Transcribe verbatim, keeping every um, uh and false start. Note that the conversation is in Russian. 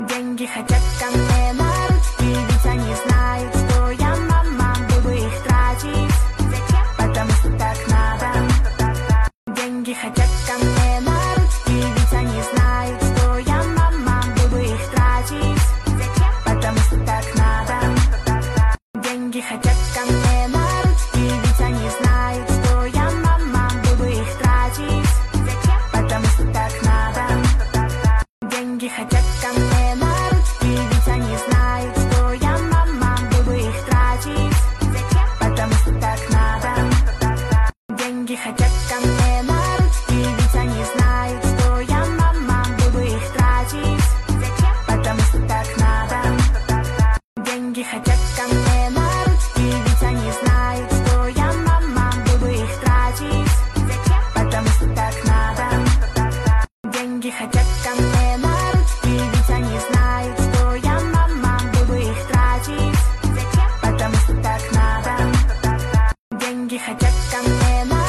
Деньги хотят ко мне на ручки, ведь они знают, что я мама. Буду их тратить, зачем? Потому что так надо. Деньги хотят ко мне на ручки, ведь они знают, что я мама. Буду их тратить, зачем? Потому что так надо. Деньги хотят ко мне на ручки, ведь они знают, что я мама. Буду их тратить, зачем? Потому что так надо. Деньги хотят ко мне на ручки, ведь они знают, что я мама. Буду их тратить, зачем? Потому что так надо. Деньги хотят ко мне на ручки, ведь они знают, что я мама. Буду их тратить, зачем? Потому что так надо. Деньги хотят ко мне на ручки, ведь они знают, что я мама. Буду их тратить, зачем? Потому что так надо. Деньги хотят ко мне на ручки, ведь они знают, что я мама. Буду их тратить, зачем? Потому что так надо. Деньги хотят ко мне на